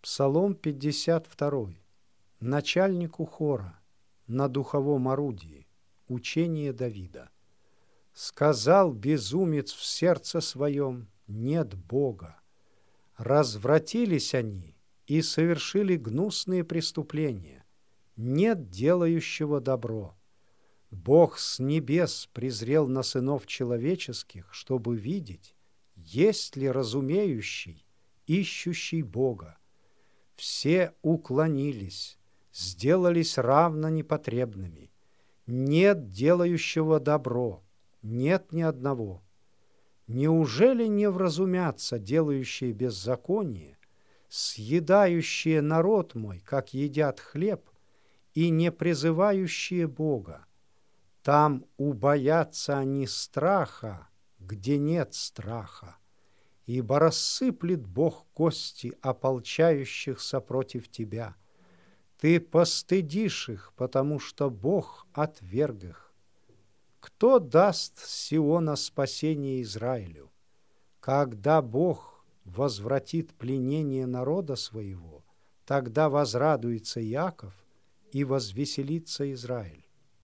Псалом 52. Начальнику хора на духовом орудии. Учение Давида. Сказал безумец в сердце своем: нет Бога. Развратились они и совершили гнусные преступления. Нет делающего добро. Бог с небес презрел на сынов человеческих, чтобы видеть, есть ли разумеющий, ищущий Бога. Все уклонились, сделались равно непотребными. Нет делающего добро, нет ни одного. Неужели не вразумятся делающие беззаконие, съедающие народ мой, как едят хлеб, и не призывающие Бога? Там убоятся они страха, где нет страха, ибо рассыплет Бог кости ополчающихся против тебя. Ты постыдишь их, потому что Бог отверг их. Кто даст с Сиона спасение Израилю? Когда Бог возвратит пленение народа своего, тогда возрадуется Иаков и возвеселится Израиль.